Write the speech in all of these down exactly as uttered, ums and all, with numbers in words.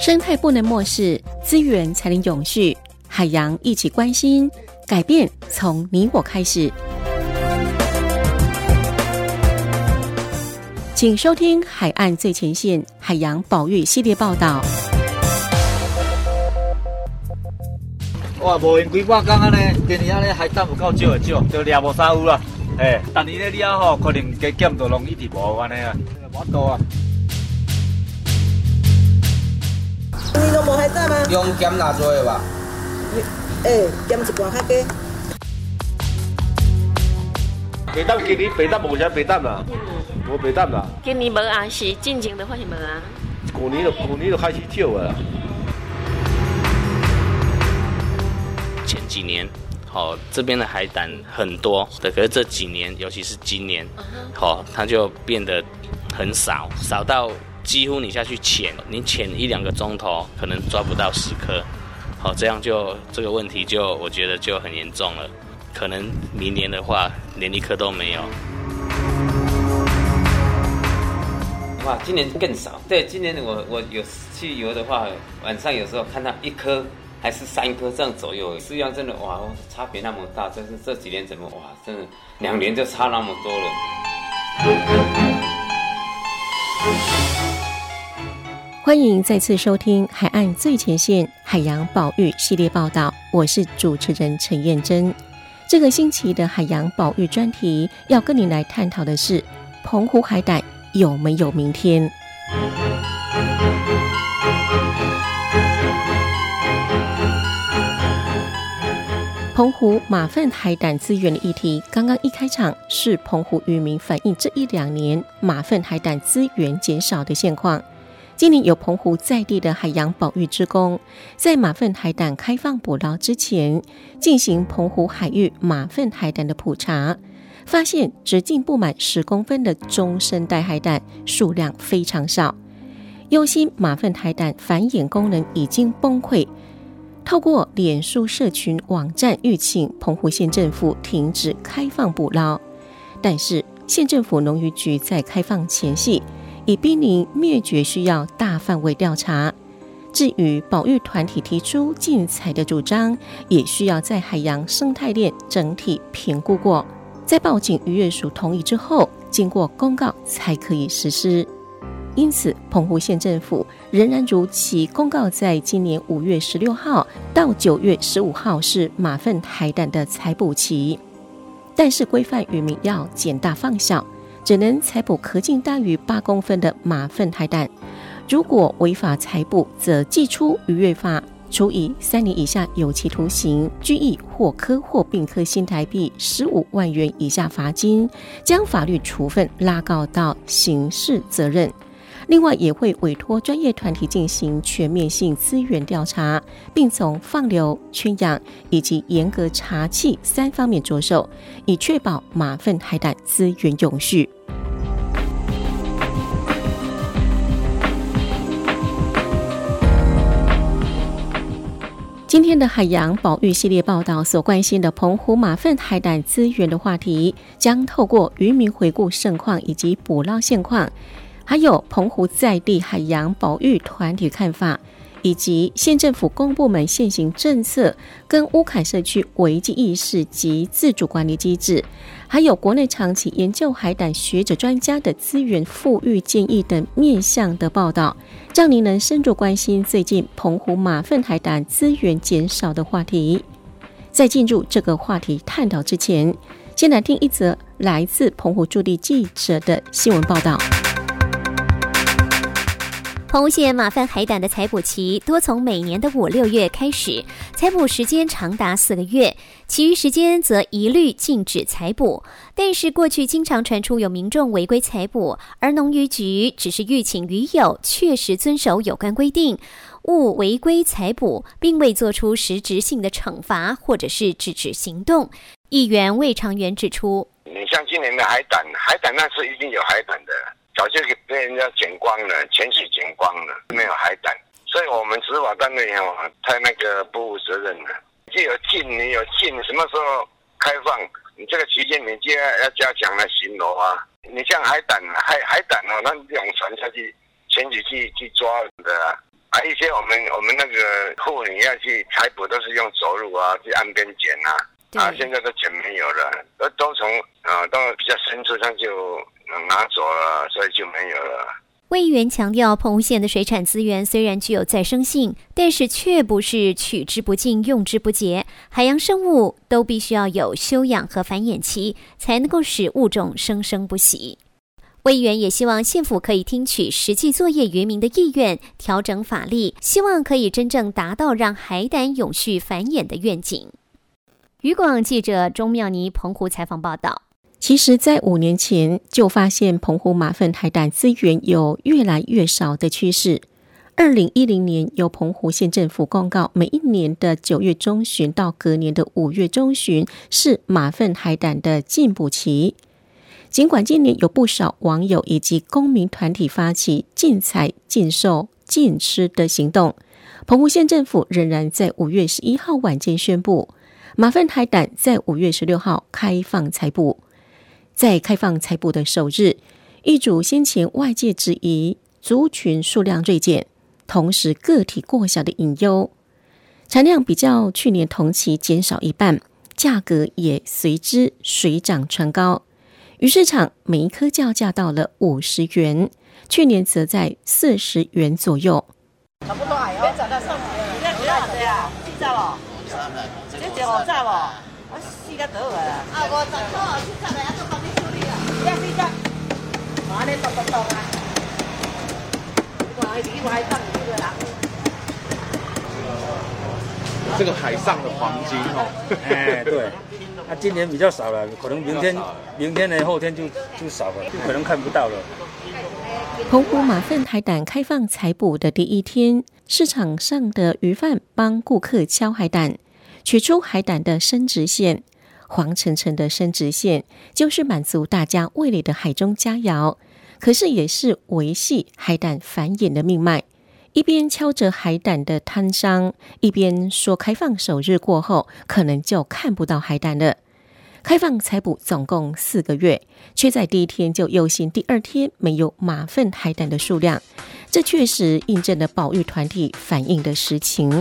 生态不能漠视，资源才能永续。海洋一起关心，改变从你我开始。请收听海岸最前线海洋保育系列报道。 哇，无用几百工安尼，今年安尼海胆有够少的少，就掠无啥有啦。诶，逐年咧掠吼，可能加减就拢一直无安尼啊，无多啊。 你都无海胆吗？ 用减偌多的吧？ 诶，减一半较低。 白胆今年白胆无啥白胆啦，无白胆啦。 今年无啊，是进前的发现无啊。 去年就去年就开始少了啦。 前几年，好、哦、这边的海胆很多的，可是这几年，尤其是今年，好、哦、它就变得很少，少到几乎你下去潜，你潜一两个钟头，可能抓不到十颗。好、哦，这样就这个问题就我觉得就很严重了。可能明年的话，连一颗都没有。 哇，今年更少。对，今年我我有去游的话，晚上有时候看到一颗还是三颗这样左右，数量真的哇，差别那么大。这是这几年怎么哇，真的两年就差那么多了。 欢迎再次收听海岸最前线海洋保育系列报道，我是主持人陈燕珍。这个星期的海洋保育专题要跟你来探讨的是澎湖海胆有没有明天。澎湖马粪海胆资源的议题，刚刚一开场是澎湖渔民反映这一两年马粪海胆资源减少的现况。今年有澎湖在地的海洋保育志工，在马粪海胆开放捕捞之前，进行澎湖海域马粪海胆的普查，发现直径不满十公分的中生代海胆数量非常少，忧心马粪海胆繁衍功能已经崩溃。透过脸书社群网站预请澎湖县政府停止开放捕捞，但是县政府农渔局在开放前夕已濒临灭绝，需要大范围调查。至于保育团体提出禁采的主张，也需要在海洋生态链整体评估过，在报警渔业署同意之后，经过公告才可以实施。因此澎湖县政府仍然如期公告，在今年五月十六号到九月十五号是马粪海胆的采捕期，但是规范渔民要减大放小，只能采捕壳径大于八公分的马粪海胆，如果违法采捕，则记出渔业法，处以三年以下有期徒刑、拘役或科或并科新台币十五万元以下罚金，将法律处分拉高到刑事责任。另外也会委托专业团体进行全面性资源调查，并从放流、圈养以及严格查缉三方面着手，以确保马粪海胆资源永续。今天的海洋保育系列报道所关心的澎湖马粪海胆资源的话题，将透过渔民回顾盛况以及捕捞现况，还有澎湖在地海洋保育团体看法，以及县政府公部门现行政策跟乌坎社区危机意识及自主管理机制，还有国内长期研究海胆学者专家的资源富裕建议等面向的报道，让您能深入关心最近澎湖马粪海胆资源减少的话题。在进入这个话题探讨之前，先来听一则来自澎湖驻地记者的新闻报道。 澎湖县马粪海胆的采捕期多从每年的五六月开始，采捕时间长达四个月，其余时间则一律禁止采捕。但是过去经常传出有民众违规采捕，而农渔局只是预请渔友确实遵守有关规定，勿违规采捕，并未做出实质性的惩罚或者是制止行动。议员魏长元指出， 你像今年的海胆，海胆那是一定有海胆的，早就给被人家剪光了，潜水剪光了，没有海胆，所以我们执法单位哦，太那个不负责任了。既有禁，你有禁，什么时候开放？你这个期间你就要要加强来巡逻啊。你像海胆，海海胆哦，那用船下去潜水去去抓的啊，啊啊，一些我们我们那个妇女要去采捕，都是用走路啊，去岸边捡啊。啊，现在都捡没有了，都都从啊到比较深处上就拿走了，所以就没有了。 魏议员强调，澎湖县的水产资源虽然具有再生性，但是却不是取之不尽、用之不竭。海洋生物都必须要有休养和繁衍期，才能够使物种生生不息。魏议员也希望县府可以听取实际作业渔民的意愿，调整法律，希望可以真正达到让海胆永续繁衍的愿景。渔广记者钟妙妮澎湖采访报道。 其实在五年前就发现澎湖马粪海胆资源有越来越少的趋势。二零一零年由澎湖县政府公告，每一年的九月中旬到隔年的五月中旬是马粪海胆的禁捕期。尽管今年有不少网友以及公民团体发起禁采、禁售、禁吃的行动，澎湖县政府仍然在五月十一号晚间宣布，马粪海胆在五月十六号开放采捕。在开放采捕的首日，一组先前外界质疑族群数量锐减，同时个体过小的隐忧，产量比较去年同期减少一半，价格也随之水涨船高。鱼市场每一颗叫价到了五十元，去年则在四十元左右。 差不多哎哦，涨到上百了。你要几只啊？四只咯？这只五只咯？我四只倒啊！啊，五十块，四只来啊，都帮你处理啊。这四只，我安尼剁剁剁啊！我还比我还上这个人。 这个海上的黄金哦， 哎，对。那、啊、今年比较少了，可能明天、明天呢，后天就就少了，就可能看不到了。 澎湖马粪海胆开放采捕的第一天，市场上的鱼贩帮顾客敲海胆，取出海胆的生殖腺，黄澄澄的生殖腺就是满足大家味蕾的海中佳肴，可是也是维系海胆繁衍的命脉。一边敲着海胆的摊商，一边说开放首日过后可能就看不到海胆了。开放采捕总共四个月，却在第一天就忧心第二天没有马粪海胆的数量，这确实印证了保育团体反映的实情。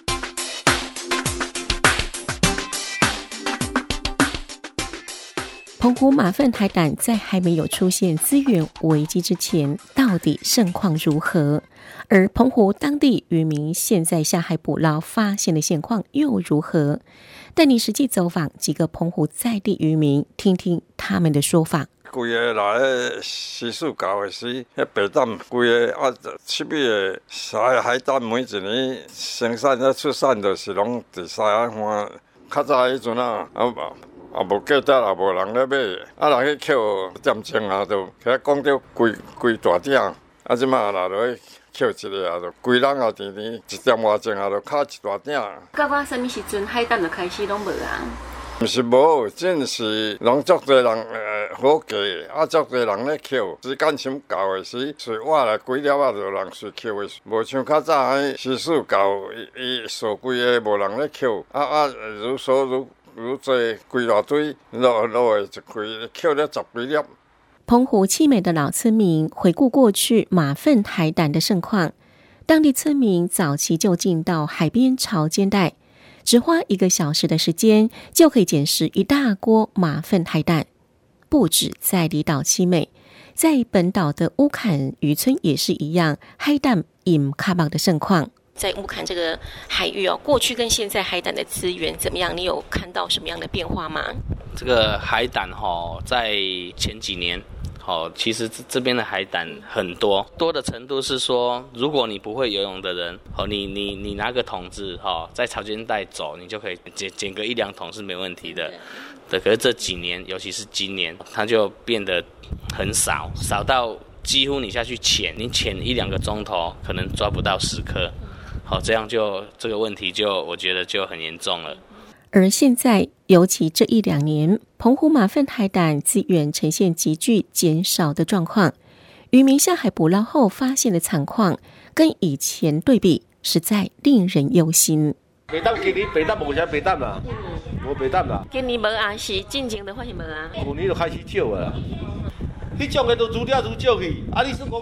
澎湖马粪海胆在还没有出现资源危机之前，到底盛况如何？而澎湖当地渔民现在下海捕捞发现的现况又如何？带你实际走访几个澎湖在地渔民，听听他们的说法。 规个来个时数到的时，迄白胆规个啊，七月的沙海胆每一年生产啊出产就是拢伫沙海湾。较早迄阵啊，啊啊无价值也无人咧买，啊人去扣点钟啊，就遐讲到规规大鼎，啊即马来落去扣一个啊，就规人啊甜甜一点外钟啊，就敲一大鼎。 到我什么时阵海胆就开始拢无啊？ 毋是无，真是拢足侪人呃好价，啊足侪人咧扣，时间先到的时，随我来几粒啊，就人随扣的，无像较早迄时数到，伊伊数几个无人咧扣，啊啊如数如如多规大堆，落落的就规扣了十几粒。 澎湖七美的老村民回顾过去马粪海胆的盛况，当地村民早期就进到海边潮间带，只花一个小时的时间就可以捡拾一大锅马粪海胆。不止在离岛七美，在本岛的乌坎渔村也是一样，海胆饮卡棒的盛况。 在乌坎这个海域哦，过去跟现在海胆的资源怎么样？你有看到什么样的变化吗？ 这个海胆哈，在前几年。好，其实这边的海胆很多，多的程度是说，如果你不会游泳的人，哦，你你你拿个桶子，哈，在潮间带走，你就可以捡捡个一两桶是没问题的。对，可是这几年，尤其是今年，它就变得很少，少到几乎你下去潜，你潜一两个钟头，可能抓不到十颗。好，这样就这个问题就我觉得就很严重了。 而现在，尤其这一两年，澎湖马粪海胆资源呈现急剧减少的状况，渔民下海捕捞后发现的惨况，跟以前对比，实在令人忧心。 白胆今年白胆无啥白胆啦，无白胆啦。 今年无啊，是进前的发现无啊。 去年就开始少啊，迄种的都愈掠愈少去。啊，你说讲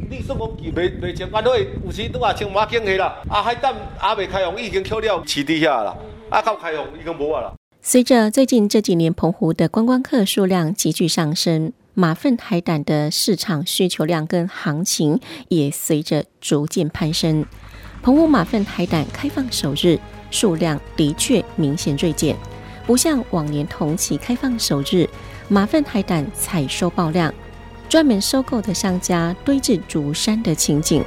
你说讲未未清安好，有时拄啊清马经去啦，啊海胆还未开放，已经扣了饲伫遐啦，啊到开放已经无啊啦。 随着最近这几年澎湖的观光客数量急剧上升，马粪海胆的市场需求量跟行情也随着逐渐攀升。澎湖马粪海胆开放首日数量的确明显锐减，不像往年同期开放首日，马粪海胆采收爆量，专门收购的商家堆至竹山的情景。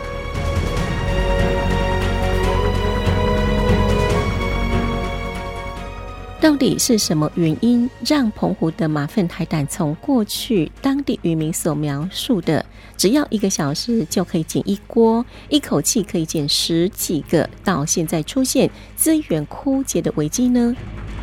到底是什么原因让澎湖的马粪海胆从过去当地渔民所描述的只要一个小时就可以捡一锅，一口气可以捡十几个，到现在出现资源枯竭的危机呢？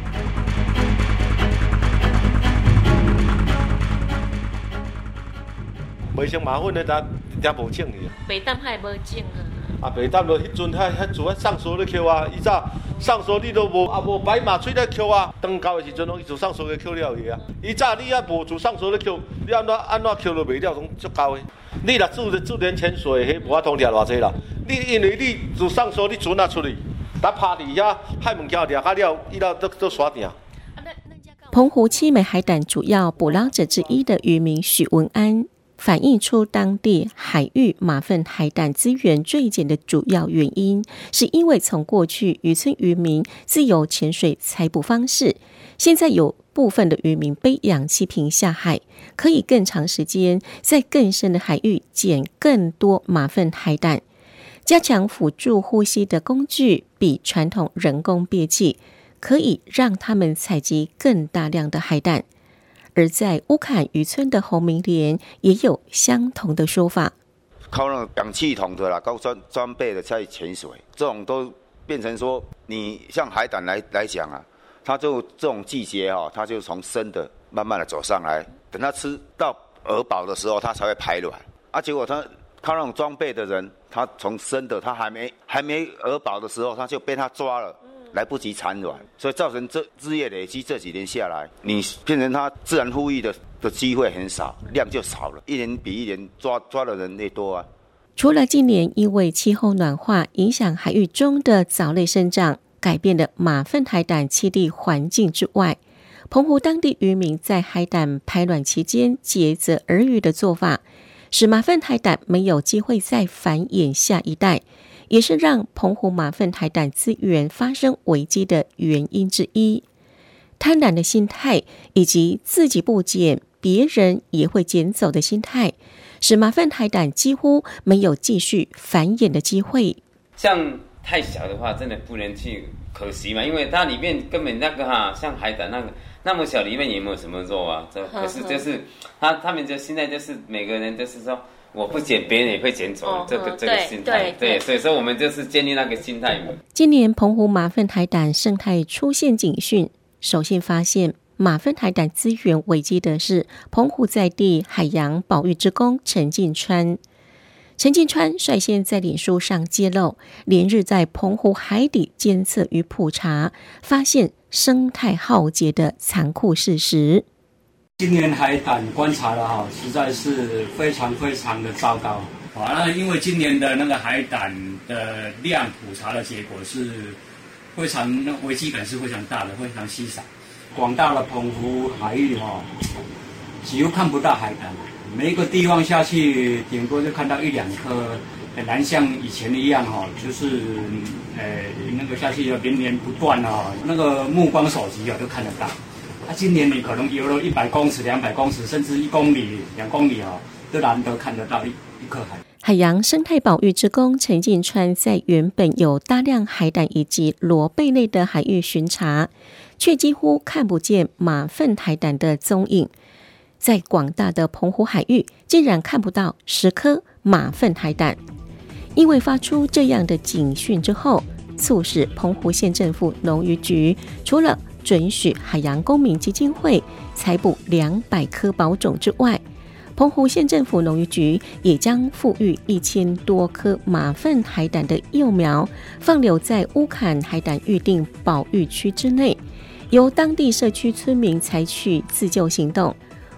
袂像马粪的，咱咱无种去。 北淡还无种啊。 啊，北淡就迄阵遐遐做啊上所咧扣啊，伊早上所你都无啊无摆马喙咧扣啊，当到的时阵拢伊做上所咧扣了去啊。伊早你啊无做上所咧扣，你安怎安怎扣都袂了，拢足够的。你若自自然潜水，迄无法通掠偌济啦。你因为你做上所，你船啊出去，搭趴伫遐海物件掠较了，伊了都都刷定。 澎湖七美海胆主要捕捞者之一的渔民许文安反映出当地海域马粪海胆资源锐减的主要原因，是因为从过去渔村渔民自由潜水采捕方式，现在有部分的渔民背氧气瓶下海，可以更长时间在更深的海域捡更多马粪海胆，加强辅助呼吸的工具比传统人工憋气，可以让他们采集更大量的海胆。而在乌坎渔村的洪明莲也有相同的说法， 靠那个氧气筒的啦，高装装备的在潜水，这种都变成说，你像海胆来来讲啊，它就这种季节哈、哦，它就从生的慢慢的走上来，等它吃到饵饱的时候，它才会排卵啊。结果它靠那种装备的人，他从生的他还没还没饵饱的时候，他就被他抓了。来不及产卵，所以造成这日夜累积这几年下来，你变成它自然复育的的机会很少，量就少了，一年比一年抓抓的人越多啊。 除了近年因为气候暖化影响海域中的藻类生长，改变了马粪海胆栖地环境之外，澎湖当地渔民在海胆排卵期间竭泽而渔的做法，使马粪海胆没有机会再繁衍下一代，也是让澎湖马粪海胆资源发生危机的原因之一。贪婪的心态以及自己不捡，别人也会捡走的心态，使马粪海胆几乎没有继续繁衍的机会。 像太小的话，真的不能去可惜嘛，因为它里面根本那个哈，像海胆那个那么小，里面也没有什么肉啊。这可是就是他他们就现在就是每个人就是说。我不捡，别人也会捡走，哦、这个这个心态，对，对，所以说我们就是建立那个心态。 今年澎湖马粪海胆生态出现警讯，首先发现马粪海胆资源危机的是澎湖在地海洋保育之公陈进川。陈进川率先在脸书上揭露，连日在澎湖海底监测与普查，发现生态浩劫的残酷事实。 今年海胆观察的哈，实在是非常非常的糟糕。啊，那因为今年的那个海胆的量普查的结果是非常，那危机感是非常大的，非常稀少。广大的澎湖海域哈，几乎看不到海胆，每一个地方下去，顶多就看到一两颗，很难像以前一样哈，就是呃那个下去要连绵不断啊，那个目光所及啊都看得到。啊，今年你可能游了一百公尺、两百公尺，甚至一公里、两公里哦，都难得看得到一一颗海。 海洋生态保育之公陈进川在原本有大量海胆以及螺贝类的海域巡查，却几乎看不见马粪海胆的踪影。在广大的澎湖海域，竟然看不到十颗马粪海胆。因为发出这样的警讯之后，促使澎湖县政府农渔局除了准许海洋公民基金会采捕两百颗保种之外，澎湖县政府农渔局也将富裕一千多颗马粪海胆的幼苗放流在乌坎海胆预定保育区之内，由当地社区村民采取自救行动，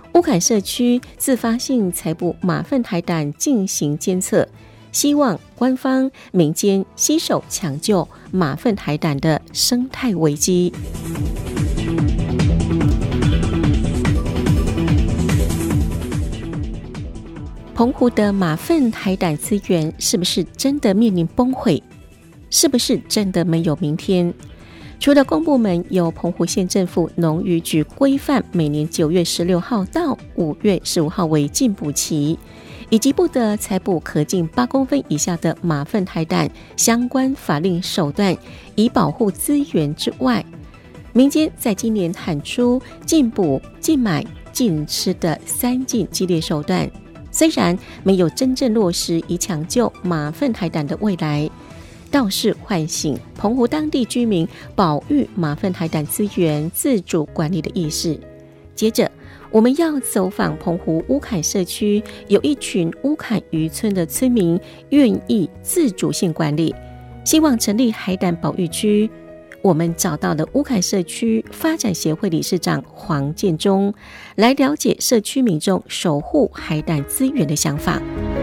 乌坎社区自发性采捕马粪海胆进行监测，希望官方民间携手抢救马粪海胆的生态危机。澎湖的马粪海胆资源是不是真的面临崩溃？是不是真的没有明天？除了公部门由澎湖县政府农渔局规范每年九月十六号到五月十五号为禁捕期，以及不得采捕可近八公分以下的马粪海胆相关法令手段，以保护资源之外，民间在今年喊出禁捕、禁买、禁吃的三禁激烈手段，虽然没有真正落实以抢救马粪海胆的未来，倒是唤醒澎湖当地居民保育马粪海胆资源自主管理的意识。接着我们要走访澎湖乌坎社区，有一群乌坎渔村的村民愿意自主性管理，希望成立海胆保育区。我们找到了乌坎社区发展协会理事长黄建中，来了解社区民众守护海胆资源的想法。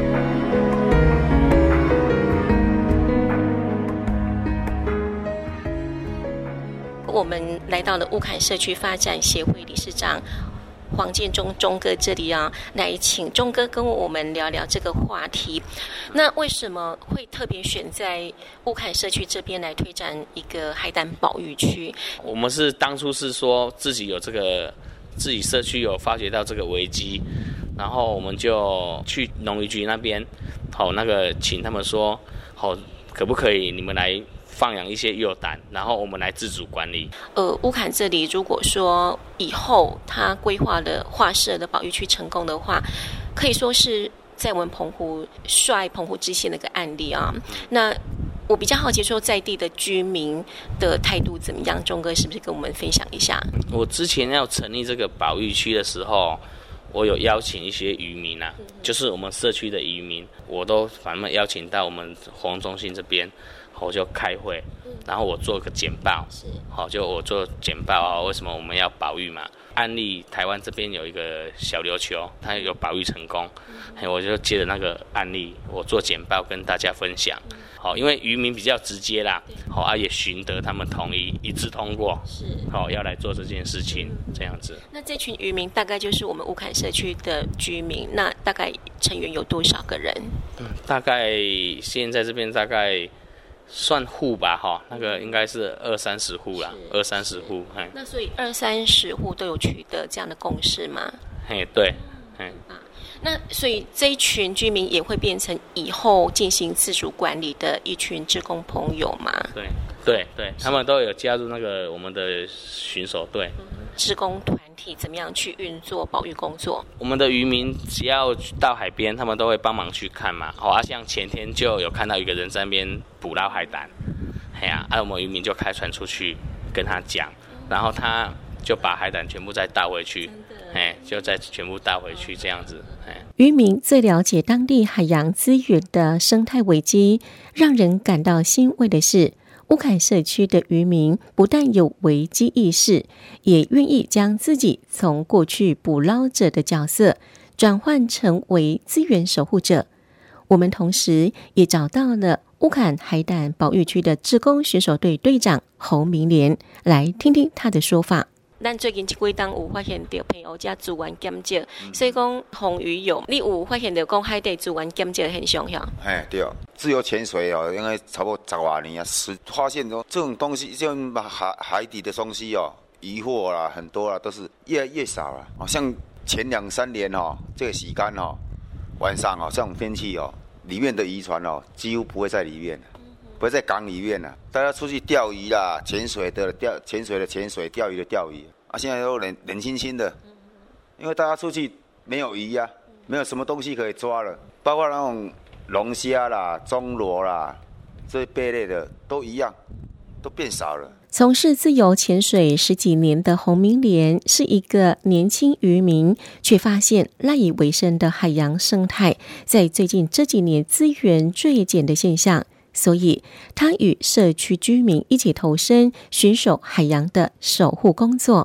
我们来到了乌坎社区发展协会理事长黄建中中哥这里啊，来请中哥跟我们聊聊这个话题。那为什么会特别选在乌坎社区这边来推展一个海胆保育区？ 我们是当初是说自己有这个自己社区有发觉到这个危机，然后我们就去农渔局那边，好、哦、那个请他们说，好、哦、可不可以你们来放养一些幼胆，然后我们来自主管理。 呃，乌坎这里如果说以后他规划的划设的保育区成功的话，可以说是在我们澎湖率澎湖支线的一个案例啊。那我比较好奇说在地的居民的态度怎么样，钟哥是不是跟我们分享一下？ 我之前要成立这个保育区的时候，我有邀请一些渔民啊，就是我们社区的渔民，我都反正邀请到我们活动中心这边，我就开会，然后我做个简报，好，就我做简报啊，为什么我们要保育嘛？案例台湾这边有一个小琉球，它有保育成功，嗯、我就接着那个案例，我做简报跟大家分享。好、嗯，因为渔民比较直接啦，好啊，也寻得他们同意，一致通过，是好要来做这件事情，嗯、这样子。 那这群渔民大概就是我们乌坎社区的居民，那大概成员有多少个人？ 嗯，大概现在这边大概。算户吧，哈，那个应该是二三十户啦，二三十户，嘿。 那所以二三十户都有取得这样的共识吗？ 嘿，对，嘿。 啊，那所以这一群居民也会变成以后进行自主管理的一群志工朋友吗？ 对，对，对，他们都有加入那个我们的巡守队。 嗯，志工团体怎么样去运作保育工作？ 我们的渔民只要到海边，他们都会帮忙去看嘛。好、哦、啊，像前天就有看到一个人在那边捕捞海胆，哎呀、啊，啊我们渔民就开船出去跟他讲，然后他就把海胆全部再倒回去，哎，就再全部倒回去这样子。哎， 渔民最了解当地海洋资源的生态危机，让人感到欣慰的是。乌坎社区的渔民不但有危机意识，也愿意将自己从过去捕捞者的角色转换成为资源守护者。我们同时也找到了乌坎海胆保育区的志工巡守队队长侯明莲，来听听他的说法。 咱最近这几档有发现到澎湖这资源减少，嗯、所以讲洪渔有，你有发现到讲海底资源减少的现象呀？ 哎，对，自由潜水哦，应该差不多十多年啊，是发现哦，这种东西，这种海海底的东西哦，渔获啦，很多啦，都是越来越少了。好、哦、像前两三年哦，这个时间哦，晚上哦，这种天气哦，里面的渔船哦，几乎不会在里面。不会在港里面了、啊，大家出去钓鱼啦，潜水的钓，潜水的潜水，钓鱼的钓鱼啊。现在都冷冷清清的，因为大家出去没有鱼啊，没有什么东西可以抓了，包括那种龙虾啦、钟螺啦，这些贝类的都一样，都变少了。 从事自由潜水十几年的洪明莲是一个年轻渔民，却发现赖以为生的海洋生态在最近这几年资源锐减的现象。所以他与社区居民一起投身巡守海洋的守护工作。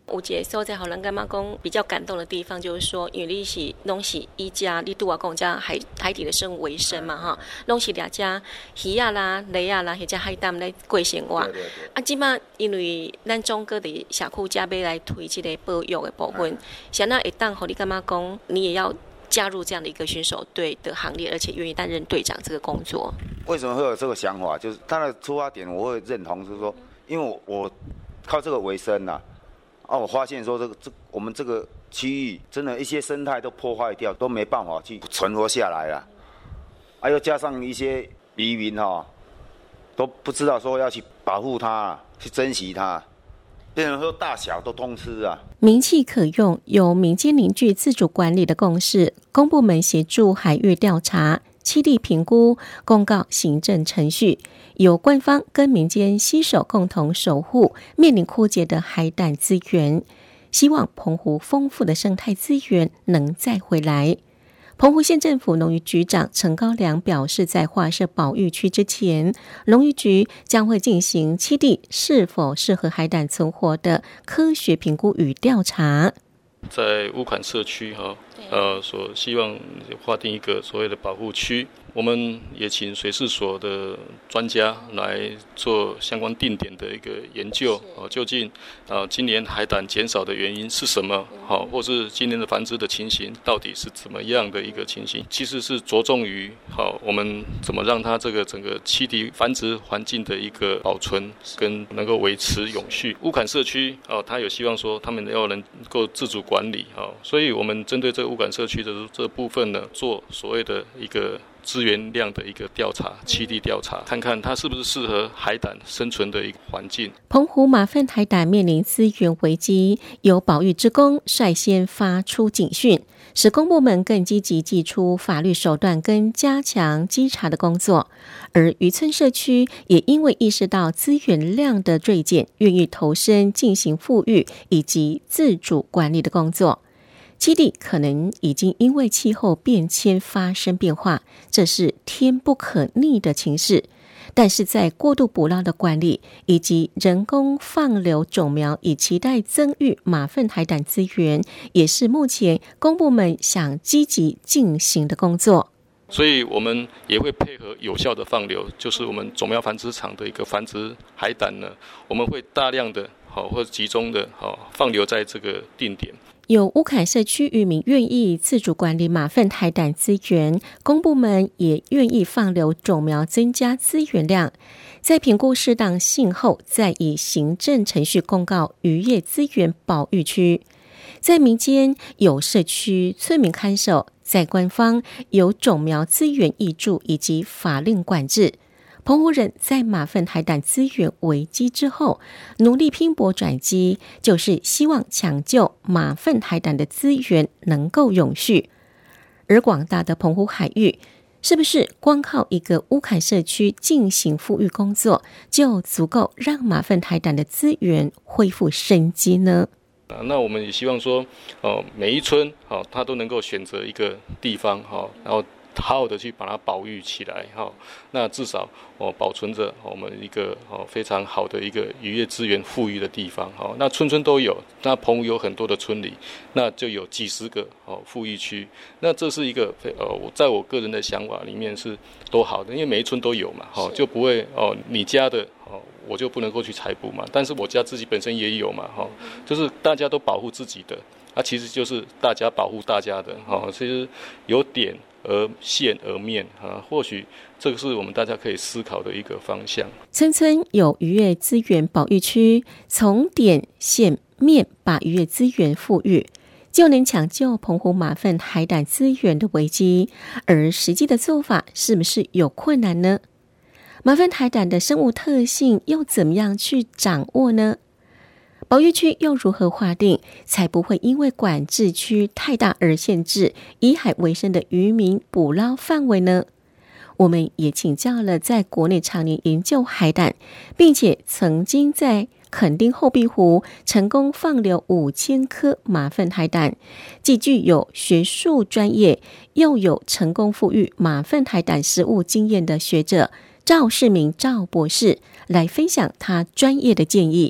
有一个所在，好人干妈讲比较感动的地方，就是说，因为你是拢是一家，你对我讲家海海底的生物为生嘛，哈，拢是两家鱼啊啦、雷啊啦，或者海胆来过生活。啊，即马因为咱中国的社区家要来推这个保育的部分，想那会当，好你干妈讲，你也要加入这样的一个选手队的行列，而且愿意担任队长这个工作。 为什么会有这个想法？就是他的出发点，我会认同，就是说，因为我我靠这个为生呐、啊。啊，我发现说这个这我们这个区域真的一些生态都破坏掉，都没办法去存活下来了。啊，又加上一些渔民哈、哦，都不知道说要去保护它，去珍惜它，变成说大小都通吃啊。 名气可用，由民间凝聚自主管理的共识，公部门协助海域调查、栖地评估、公告行政程序。由官方跟民间携手共同守护面临枯竭的海胆资源，希望澎湖丰富的生态资源能再回来。澎湖县政府农渔局长陈高良表示，在划设保育区之前，农渔局将会进行栖地是否适合海胆存活的科学评估与调查。 在乌坎社区哈，呃，所希望划定一个所谓的保护区。我们也请水事所的专家来做相关定点的一个研究，哦，究竟呃今年海胆减少的原因是什么？好，或是今年的繁殖的情形到底是怎么样的一个情形？其实是着重于好，我们怎么让它这个整个栖地繁殖环境的一个保存跟能够维持永续。乌坎社区哦，他有希望说他们要能够自主管理，哦，所以我们针对这个乌坎社区的这部分呢，做所谓的一个资源量的一个调查，栖地调查，看看它是不是适合海胆生存的一个环境。 澎湖马粪海胆面临资源危机，由保育职工率先发出警讯，使公部门更积极祭出法律手段跟加强稽查的工作。而渔村社区也因为意识到资源量的锐减，愿意投身进行复育以及自主管理的工作。栖地可能已经因为气候变迁发生变化，这是天不可逆的情势。但是在过度捕捞的管理以及人工放流种苗，以期待增育马粪海胆资源，也是目前公部门想积极进行的工作。 所以我们也会配合有效的放流，就是我们种苗繁殖场的一个繁殖海胆呢，我们会大量的好或者集中的好放流在这个定点。 有乌坎社区渔民愿意自主管理马粪海胆资源，公部门也愿意放流种苗，增加资源量。在评估适当性后，再以行政程序公告渔业资源保育区。在民间有社区村民看守，在官方有种苗资源挹注以及法令管制。澎湖人在马粪海胆资源危机之后，努力拼搏转机，就是希望抢救马粪海胆的资源能够永续。而广大的澎湖海域，是不是光靠一个乌坎社区进行复育工作，就足够让马粪海胆的资源恢复生机呢？ 那我们也希望说，哦，每一村哦，它都能够选择一个地方，哦，然后好好的去把它保育起来，哈，那至少哦保存着我们一个哦非常好的一个渔业资源富裕的地方，哈，那村村都有，那澎湖有很多的村里，那就有几十个哦富裕区，那这是一个呃我在我个人的想法里面是多好的，因为每一村都有嘛，哈，就不会哦你家的哦我就不能够去采捕嘛，但是我家自己本身也有嘛，哈，就是大家都保护自己的，啊，其实就是大家保护大家的，哈，其实有点。而线而面啊，或许这个是我们大家可以思考的一个方向。 村村有渔业资源保育区，从点线面把渔业资源富裕，就能抢救澎湖马粪海胆资源的危机。而实际的做法是不是有困难呢？马粪海胆的生物特性又怎么样去掌握呢？保育区又如何划定，才不会因为管制区太大而限制以海为生的渔民捕捞范围呢？我们也请教了在国内常年研究海胆，并且曾经在垦丁后壁湖成功放流五千颗马粪海胆，既具有学术专业，又有成功复育马粪海胆食物经验的学者赵世明赵博士来分享他专业的建议。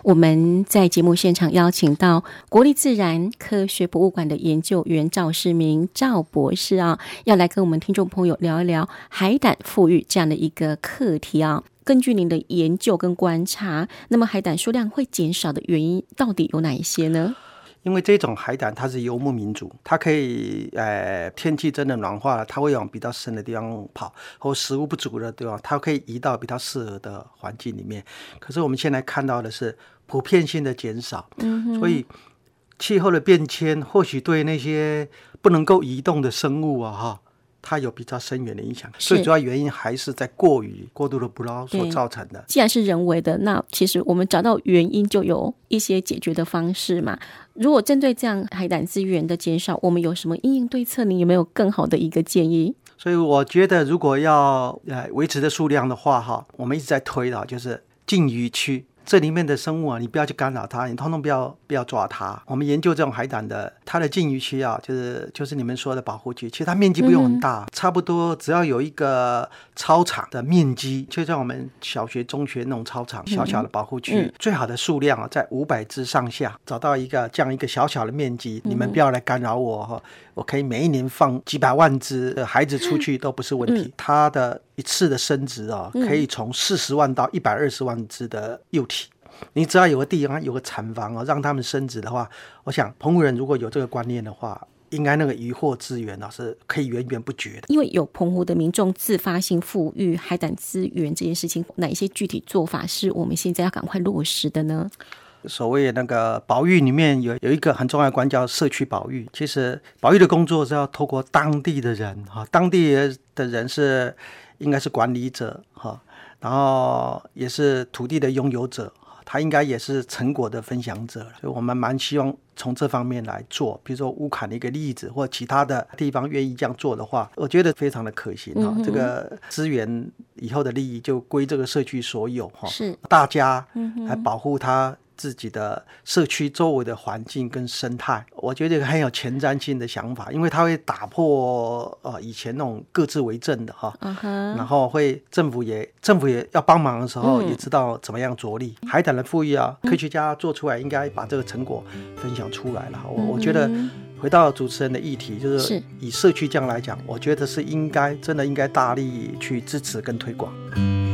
我们在节目现场邀请到国立自然科学博物馆的研究员赵世明赵博士啊，要来跟我们听众朋友聊一聊海胆富裕这样的一个课题啊。根据您的研究跟观察，那么海胆数量会减少的原因到底有哪一些呢？ 因为这种海胆它是游牧民族，它可以呃天气真的暖化了，它会往比较深的地方跑，或食物不足的地方，它可以移到比较适合的环境里面。可是我们现在看到的是普遍性的减少，嗯，所以气候的变迁或许对那些不能够移动的生物啊哈，它有比较深远的影响，最主要原因还是在过于过度的捕捞所造成的。 既然是人为的，那其实我们找到原因就有一些解决的方式嘛。如果针对这样海胆资源的减少，我们有什么因应对策？你有没有更好的一个建议？ 所以我觉得如果要呃维持的数量的话哈，我们一直在推的就是禁渔区。这里面的生物啊，你不要去干扰它，你通通不要不要抓它。我们研究这种海胆的，它的禁渔区啊，就是就是你们说的保护区，其实它面积不用很大，嗯、差不多只要有一个操场的面积，就像我们小学、中学那种操场，小小的保护区，嗯、最好的数量啊，在五百只上下，找到一个这样一个小小的面积，你们不要来干扰我哈。我可以每一年放几百万只孩子出去都不是问题。嗯、它的一次的生殖啊，可以从四十万到一百二十万只的幼体。你只要有个地方有个产房啊，让他们生殖的话，我想澎湖人如果有这个观念的话，应该那个渔获资源啊是可以源源不绝的。 因为有澎湖的民众自发性富裕海胆资源这件事情，哪一些具体做法是我们现在要赶快落实的呢？ 所谓那个保育里面有有一个很重要的关叫社区保育。其实保育的工作是要透过当地的人哈，当地的人是应该是管理者哈，然后也是土地的拥有者，他应该也是成果的分享者。所以我们蛮希望从这方面来做，比如说乌坎的一个例子，或其他的地方愿意这样做的话，我觉得非常的可行哈。嗯、这个资源以后的利益就归这个社区所有哈，是大家来保护它。自己的社区周围的环境跟生态，我觉得很有前瞻性的想法，因为它会打破呃以前那种各自为政的哈， uh-huh. 然后会政府也政府也要帮忙的时候，也知道怎么样着力。嗯、海胆的富裕啊，科学家做出来应该把这个成果分享出来了。嗯、我我觉得回到主持人的议题，就是以社区这样来讲，我觉得是应该真的应该大力去支持跟推广。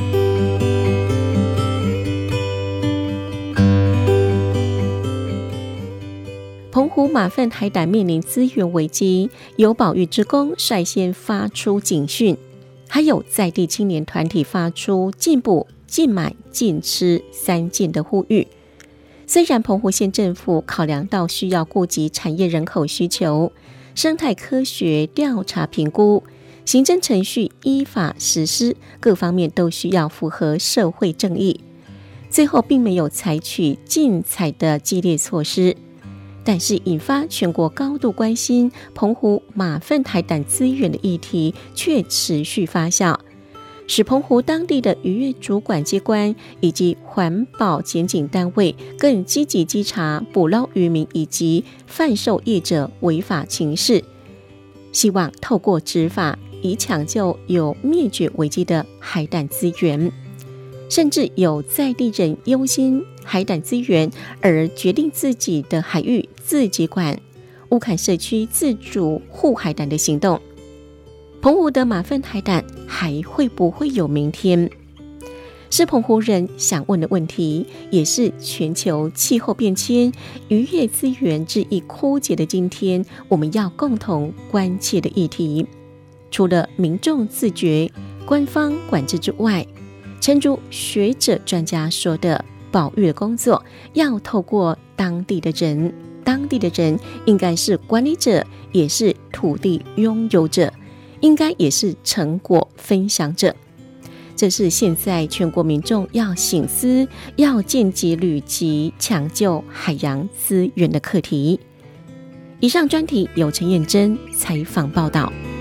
澎湖马粪海胆面临资源危机，有保育志工率先发出警讯，还有在地青年团体发出禁捕、禁买、禁吃三禁的呼吁。虽然澎湖县政府考量到需要顾及产业人口需求、生态科学调查评估、行政程序依法实施，各方面都需要符合社会正义，最后并没有采取禁采的激烈措施。但是引发全国高度关心澎湖马粪海胆资源的议题却持续发酵，使澎湖当地的渔业主管机关以及环保检警单位更积极稽查捕捞渔民以及贩售业者违法情事，希望透过执法以抢救有灭绝危机的海胆资源。甚至有在地人忧心海胆资源而决定自己的海域自己管，乌坎社区自主护海胆的行动。澎湖的马粪海胆还会不会有明天？是澎湖人想问的问题，也是全球气候变迁、渔业资源日益枯竭的今天我们要共同关切的议题。除了民众自觉、官方管制之外，诚如学者专家说的，保育的工作要透过当地的人，当地的人应该是管理者，也是土地拥有者，应该也是成果分享者。这是现在全国民众要省思、要见机履机抢救海洋资源的课题。以上专题由陈燕珍采访报道。